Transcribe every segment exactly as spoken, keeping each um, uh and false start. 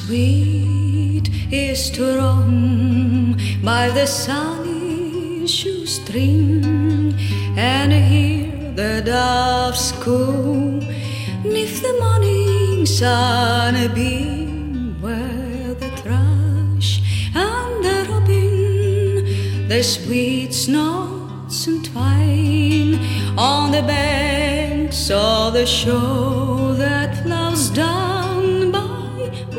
sweet is to roam by the sunny shoestring and hear the doves coo 'neath the morning sunbeam, where the thrush and the robin their sweet notes entwine on the banks of the shore that flows down by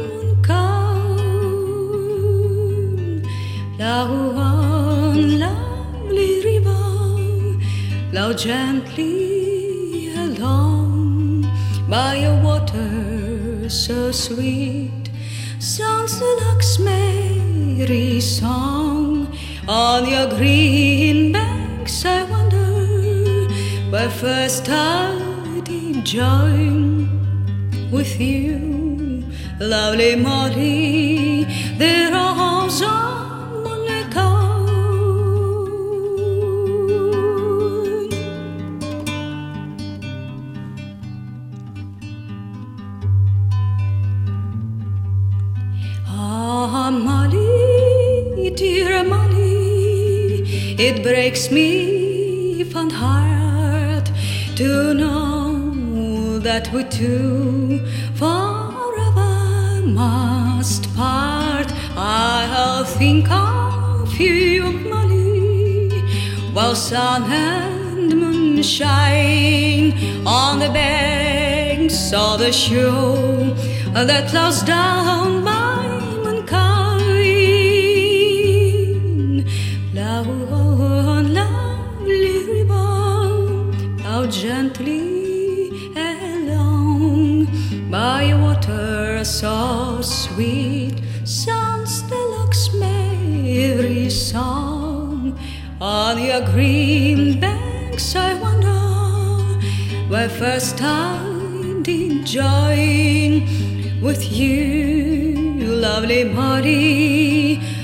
Mooncote. Flow on, lovely river, flow gently along by a water so sweet. Sounds the lark's merry song on your green banks. I wonder where first I did join with you, lovely Molly. The rose on Mooncote. Ah, Molly, dear Molly, it breaks me from the heart to know that we two forever must part. I'll think of you, Molly, while sun and moon shine on the banks of the shore that flows down by Mooncote. Flow on, lovely river, flow gently along by a water so sweet. Sounds the lark's merry song on your green banks. I wonder where first I did join with you, lovely Molly.